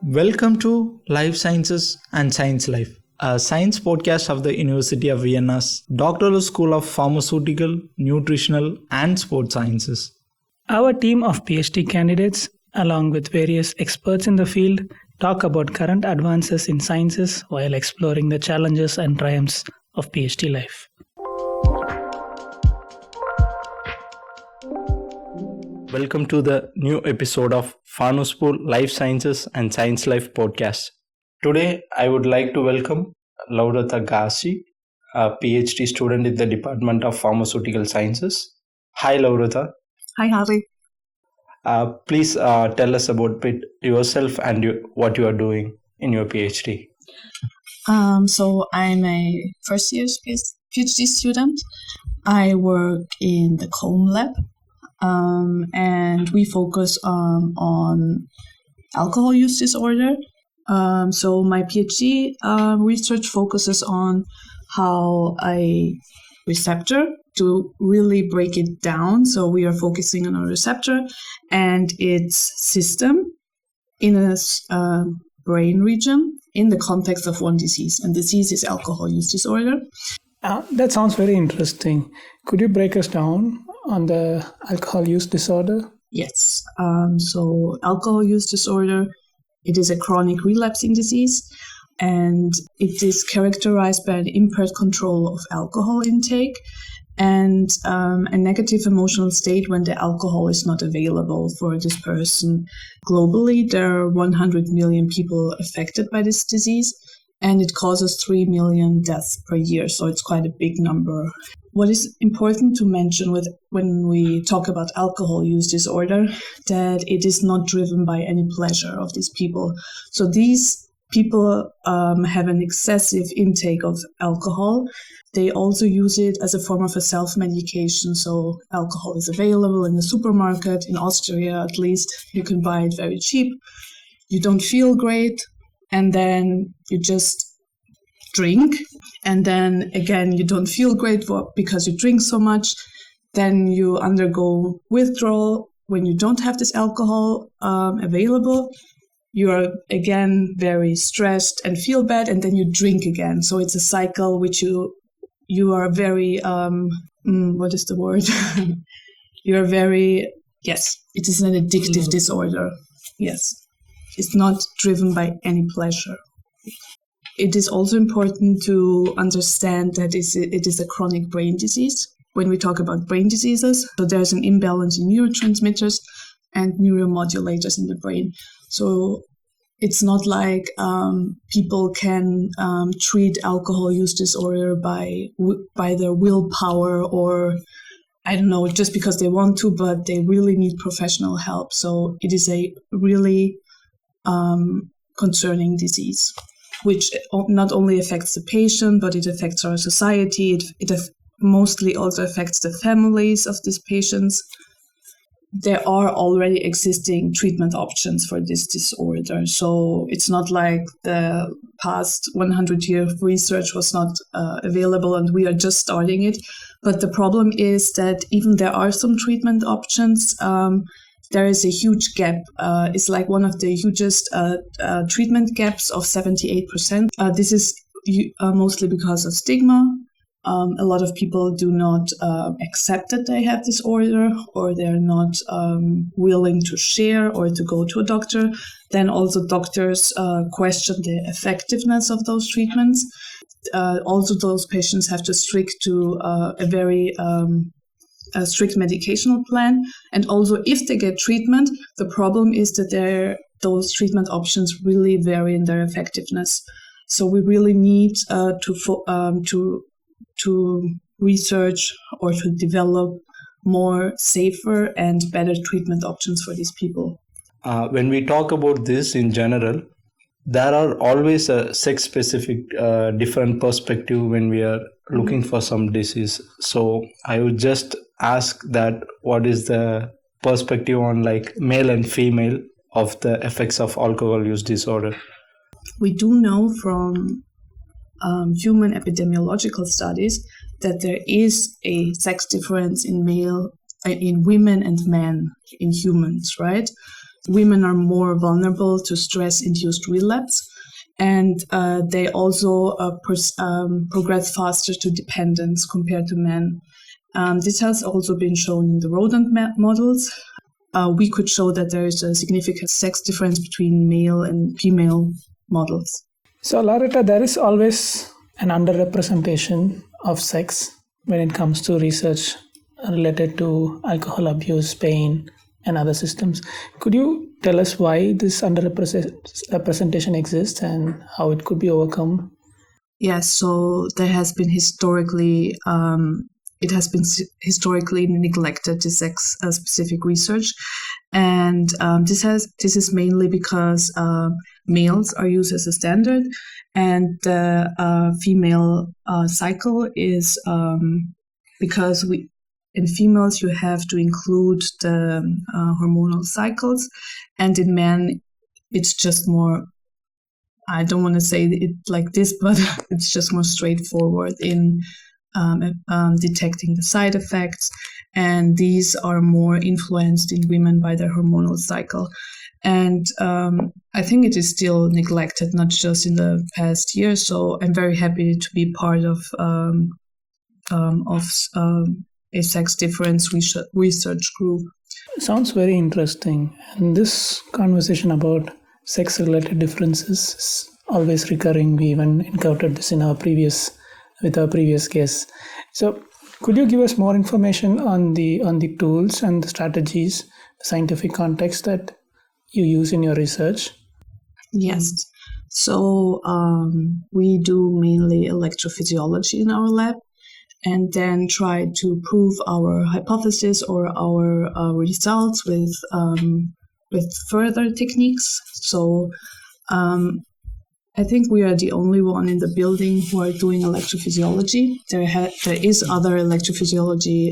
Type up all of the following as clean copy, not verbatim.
Welcome to Life Sciences and Science Life, a science podcast of the University of Vienna's Doctoral School of Pharmaceutical, Nutritional and Sports Sciences. Our team of PhD candidates, along with various experts in the field, talk about current advances in sciences while exploring the challenges and triumphs of PhD life. Welcome to the new episode of Pharnospool Life Sciences and Science Life podcast. Today, I would like to welcome Laurata Gassi, a PhD student in the Department of Pharmaceutical Sciences. Hi, Laurata. Hi, Harry. Please tell us about yourself and what you are doing in your PhD. So I'm a first year PhD student. I work in the COMB lab. And we focus on alcohol use disorder. So my PhD research focuses on how a receptor, to really break it down. So we are focusing on a receptor and its system in a brain region in the context of one disease. And the disease is alcohol use disorder. That sounds very interesting. Could you break us down on the alcohol use disorder? Yes. So alcohol use disorder, it is a chronic relapsing disease, and it is characterized by an impaired control of alcohol intake and a negative emotional state when the alcohol is not available for this person. Globally, there are 100 million people affected by this disease, and it causes 3 million deaths per year, so it's quite a big number. What is important to mention when we talk about alcohol use disorder, that it is not driven by any pleasure of these people. So these people have an excessive intake of alcohol. They also use it as a form of a self-medication. So alcohol is available in the supermarket, in Austria at least. You can buy it very cheap. You don't feel great, and then you just drink, and then again you don't feel great because you drink so much. Then you undergo withdrawal. When you don't have this alcohol available, you are again very stressed and feel bad, and then you drink again. So it's a cycle which you are very what is the word? You are very, yes, it is an addictive disorder. Yes, it's not driven by any pleasure. It is also important to understand that it is a chronic brain disease. When we talk about brain diseases, so there's an imbalance in neurotransmitters and neuromodulators in the brain. So it's not like people can treat alcohol use disorder by their willpower, or I don't know, just because they want to, but they really need professional help. So it is a really concerning disease, which not only affects the patient, but it affects our society. It mostly also affects the families of these patients. There are already existing treatment options for this disorder. So it's not like the past 100 years of research was not available and we are just starting it. But the problem is that even there are some treatment options, there is a huge gap. It's like one of the hugest treatment gaps of 78%. This is mostly because of stigma. A lot of people do not accept that they have this disorder, or they're not willing to share or to go to a doctor. Then also doctors question the effectiveness of those treatments. Also, those patients have to stick to a very strict medicational plan. And also, if they get treatment, the problem is that those treatment options really vary in their effectiveness. So we really need to research or to develop more safer and better treatment options for these people. When we talk about this in general, there are always a sex-specific different perspective when we are looking for some disease. So I would just ask that what is the perspective on like male and female of the effects of alcohol use disorder? We do know from human epidemiological studies that there is a sex difference in women and men in humans, right? women are more vulnerable to stress-induced relapse, and they also progress faster to dependence compared to men. This has also been shown in the rodent models. We could show that there is a significant sex difference between male and female models. So, Loretta, there is always an underrepresentation of sex when it comes to research related to alcohol abuse, pain, and other systems. Could you tell us why this underrepresentation exists and how it could be overcome? Yes, so there has been historically neglected, this sex-specific research, and this is mainly because males are used as a standard, and the female cycle is because in females you have to include the hormonal cycles, and in men it's just more. I don't want to say it like this, but it's just more straightforward in detecting the side effects, and these are more influenced in women by their hormonal cycle. And I think it is still neglected, not just in the past year. So I'm very happy to be part of a sex difference research group. Sounds very interesting. And this conversation about sex-related differences is always recurring. We even encountered this in our previous guests. So, could you give us more information on the tools and the strategies, the scientific context that you use in your research? Yes. So we do mainly electrophysiology in our lab, and then try to prove our hypothesis or our results with further techniques. So I think we are the only one in the building who are doing electrophysiology. There is other electrophysiology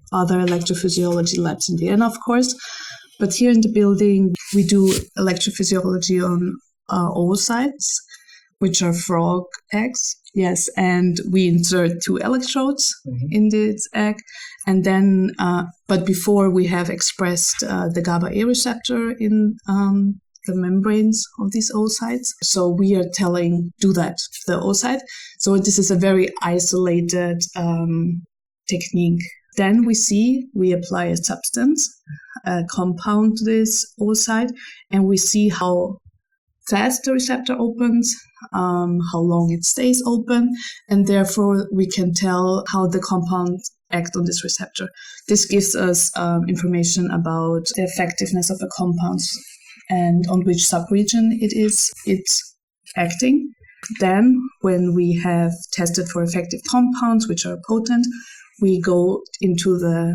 labs in Vienna, of course, but here in the building we do electrophysiology on oocytes, which are frog eggs. Yes, and we insert 2 electrodes in this egg, and then, but before we have expressed the GABA A receptor in the membranes of these oocytes. So we are do that to the oocyte. So this is a very isolated technique. Then we apply a substance, a compound to this oocyte, and we see how fast the receptor opens, how long it stays open, and therefore we can tell how the compound acts on this receptor. This gives us information about the effectiveness of the compounds and on which subregion it's acting. Then, when we have tested for effective compounds which are potent, we go into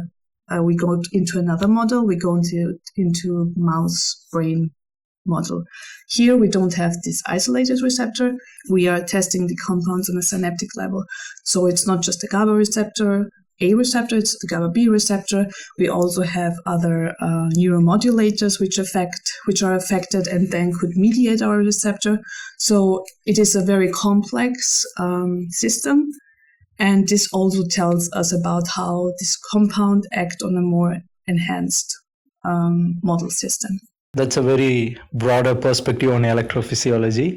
another model. We go into mouse brain model. Here we don't have this isolated receptor. We are testing the compounds on a synaptic level. So it's not just the GABA receptor, it's the GABA B receptor. We also have other neuromodulators which are affected and then could mediate our receptor. So it is a very complex system. And this also tells us about how this compound acts on a more enhanced model system. That's a very broader perspective on electrophysiology.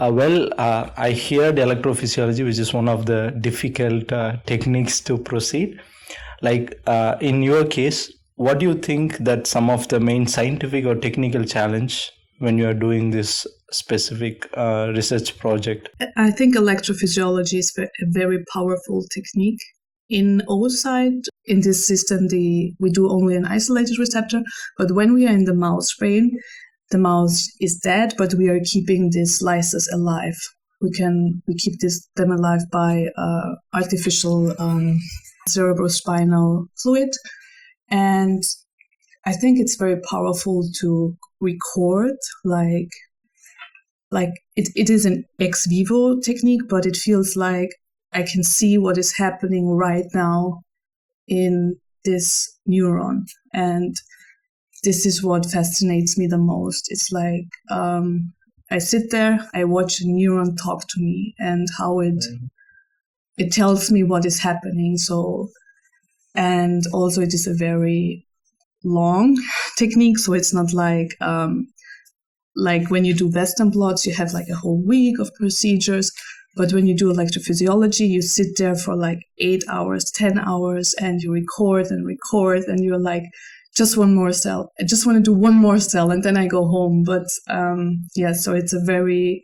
I hear the electrophysiology, which is one of the difficult techniques to proceed. Like in your case, what do you think that some of the main scientific or technical challenge when you are doing this specific research project? I think electrophysiology is a very powerful technique. In oocyte, in this system, we do only an isolated receptor, but when we are in the mouse brain, the mouse is dead, but we are keeping these lyses alive. We keep them alive by artificial cerebrospinal fluid, and I think it's very powerful to record, like it is an ex vivo technique, but it feels like I can see what is happening right now in this neuron. And this is what fascinates me the most. It's like I sit there, I watch a neuron talk to me and how it tells me what is happening. So, and also it is a very long technique. So it's not like when you do Western blots, you have like a whole week of procedures. But when you do electrophysiology, you sit there for like 8 hours, 10 hours, and you record, and you're like, just one more cell. I just want to do one more cell, and then I go home. But so it's a very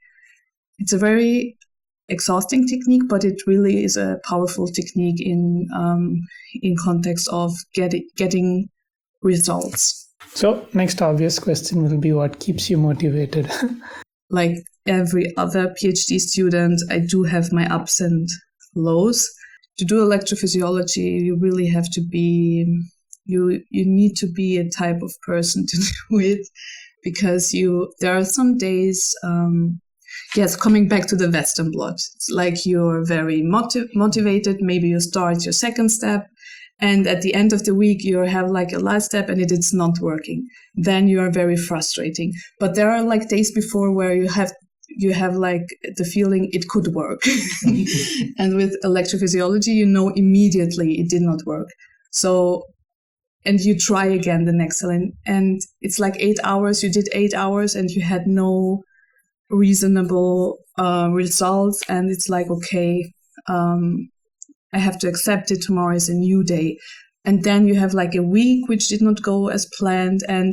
exhausting technique, but it really is a powerful technique in context of getting results. So next obvious question will be, what keeps you motivated? Like every other PhD student, I do have my ups and lows. To do electrophysiology, you really have to be, you need to be a type of person to do it, because there are some days, coming back to the Western blot, it's like you're very motivated. Maybe you start your second step, and at the end of the week, you have like a last step and it's not working. Then you are very frustrating. But there are like days before where you have like the feeling it could work. And with electrophysiology, you know immediately it did not work. So, and you try again the next cell. And it's like 8 hours, you did 8 hours and you had no reasonable results. And it's like, okay, I have to accept it. Tomorrow is a new day. And then you have like a week which did not go as planned. And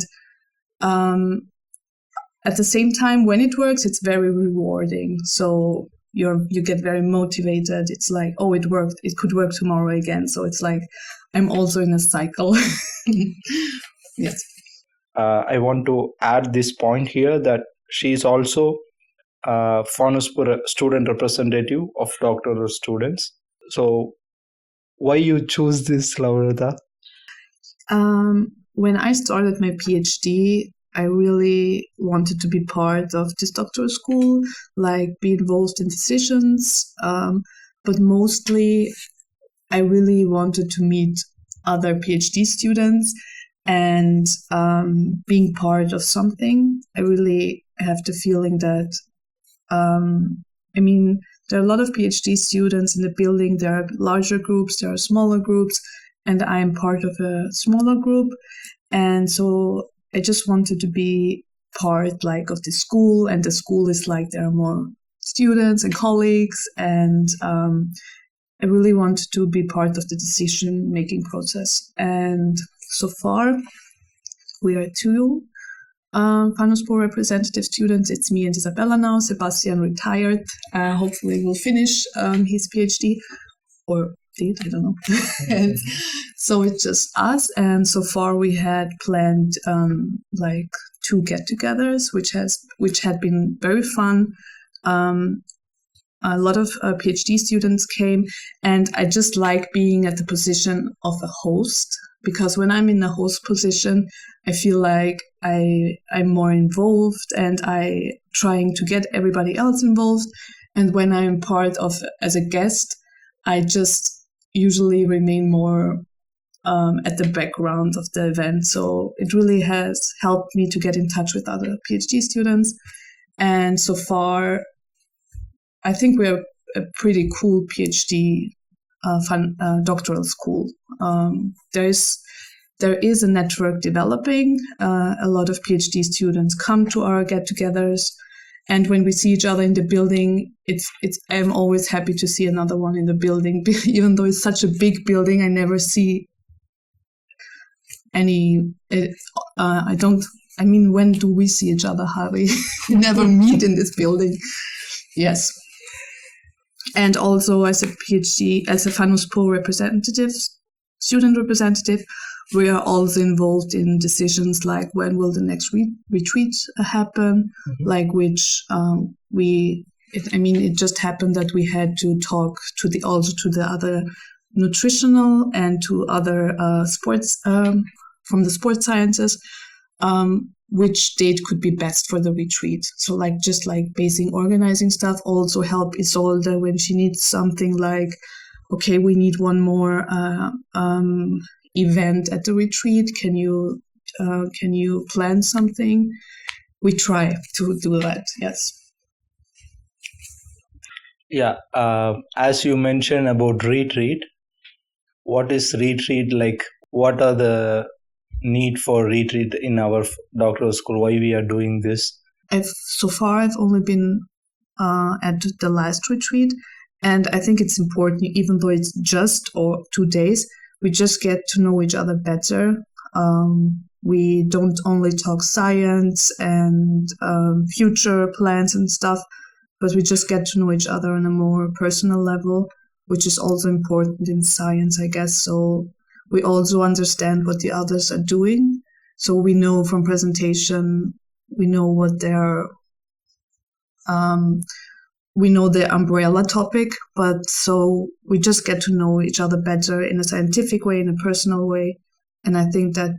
at the same time, when it works, it's very rewarding. So you get very motivated. It's like, oh, it worked. It could work tomorrow again. So it's like I'm also in a cycle. Yes. I want to add this point here that she is also Fanuspur student representative of doctoral students. So why you choose this, Laurita? When I started my PhD, I really wanted to be part of this doctoral school, like be involved in decisions. But mostly, I really wanted to meet other PhD students and being part of something. I really have the feeling that, there are a lot of PhD students in the building. There are larger groups, there are smaller groups, and I am part of a smaller group. And so I just wanted to be part like of the school, and the school is like there are more students and colleagues, and I really wanted to be part of the decision-making process. And so far, we are 2 Fanuspur representative students. It's me and Isabella now. Sebastian retired. Hopefully will finish his PhD, or did, I don't know. And so it's just us. And so far we had planned like 2 get-togethers, which had been very fun. A lot of PhD students came, and I just like being at the position of a host, because when I'm in a host position, I feel like I'm more involved and I trying to get everybody else involved. And when I'm part of as a guest, I just usually remain more at the background of the event. So it really has helped me to get in touch with other PhD students. And so far, I think we're a pretty cool PhD doctoral school. There is a network developing. A lot of PhD students come to our get-togethers, and when we see each other in the building, I'm always happy to see another one in the building. Even though it's such a big building, I never see any. When do we see each other, Harry? We never meet in this building. Yes. And also as a PhD, as a Fanuspur student representative, we are also involved in decisions like when will the next retreat happen, like which it just happened that we had to talk to the other nutritional and to other sports from the sports sciences, which date could be best for the retreat. So like just like basic organizing stuff, also help Isolde when she needs something like, okay, we need one more event at the retreat. Can you plan something? We try to do that. Yes. Yeah. As you mentioned about retreat, what is retreat like? What are the need for retreat in our doctoral school? Why we are doing this? So far I've only been at the last retreat, and I think it's important, even though it's just 2 days, we just get to know each other better. We don't only talk science and future plans and stuff, but we just get to know each other on a more personal level, which is also important in science, I guess. So we also understand what the others are doing. So we know from presentation, we know what they're, we know the umbrella topic, but so we just get to know each other better in a scientific way, in a personal way. And I think that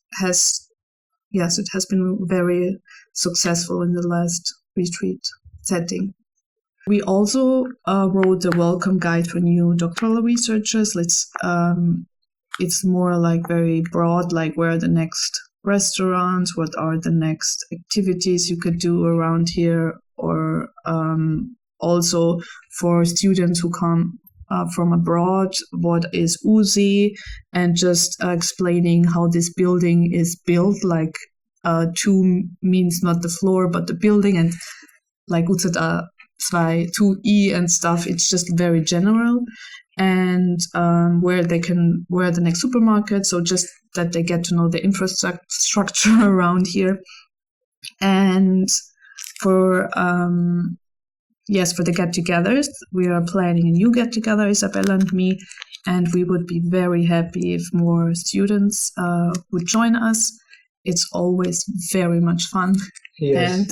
it has been very successful in the last retreat setting. We also wrote a welcome guide for new doctoral researchers. It's more like very broad, like where are the next restaurants, what are the next activities you could do around here, or also for students who come from abroad, what is USI, and just explaining how this building is built, like 2 means not the floor, but the building, and like UZA 2E and stuff. It's just very general. And where are the next supermarket, so just that they get to know the infrastructure around here. And for the get-togethers, we are planning a new get-together, Isabella and me, and we would be very happy if more students would join us. It's always very much fun. Yes.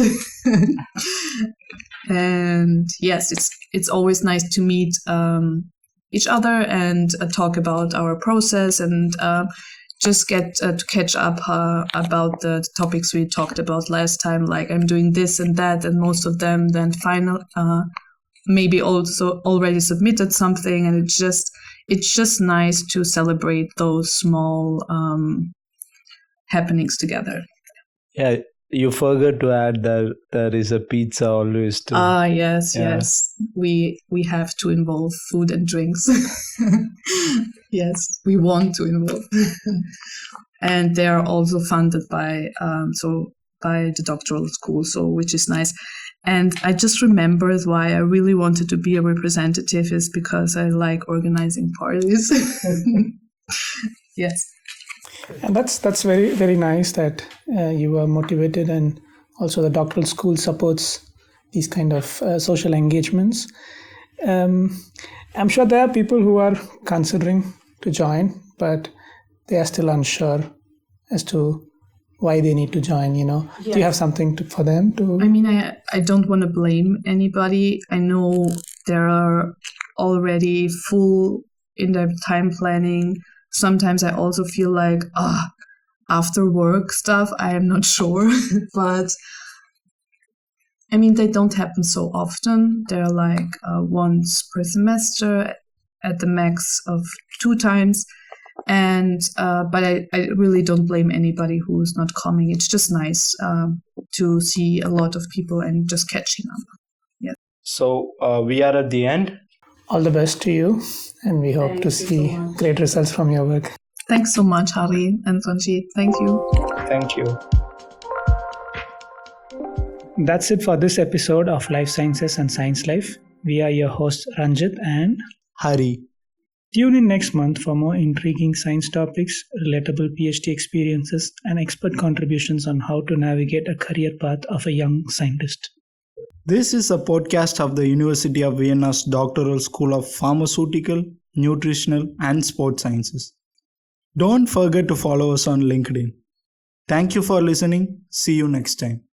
And yes, it's always nice to meet each other and talk about our process and just get to catch up about the topics we talked about last time, like I'm doing this and that, and most of them then maybe also already submitted something, and it's just nice to celebrate those small happenings together. Yeah, you forgot to add that there is a pizza always too. Yes. We have to involve food and drinks. Yes, we want to involve. And they are also funded by the doctoral school, so which is nice. And I just remembered why I really wanted to be a representative is because I like organizing parties. Yes. And that's very, very nice that you are motivated, and also the doctoral school supports these kind of social engagements. I'm sure there are people who are considering to join, but they are still unsure as to why they need to join, Do you have something for them to? I mean, I don't want to blame anybody. I know there are already full in their time planning. Sometimes I also feel like, after work stuff, I am not sure. But, I mean, they don't happen so often. They're like once per semester at the max of 2 times. And but I really don't blame anybody who's not coming. It's just nice to see a lot of people and just catching up. Yeah. So we are at the end. All the best to you, and we hope Thank to you see so much. great results from your work. Thanks so much, Hari and Sanjeet. Thank you. Thank you. That's it for this episode of Life Sciences and Science Life. We are your hosts Ranjit and Hari. Tune in next month for more intriguing science topics, relatable PhD experiences, and expert contributions on how to navigate a career path of a young scientist. This is a podcast of the University of Vienna's Doctoral School of Pharmaceutical, Nutritional, and Sports Sciences. Don't forget to follow us on LinkedIn. Thank you for listening. See you next time.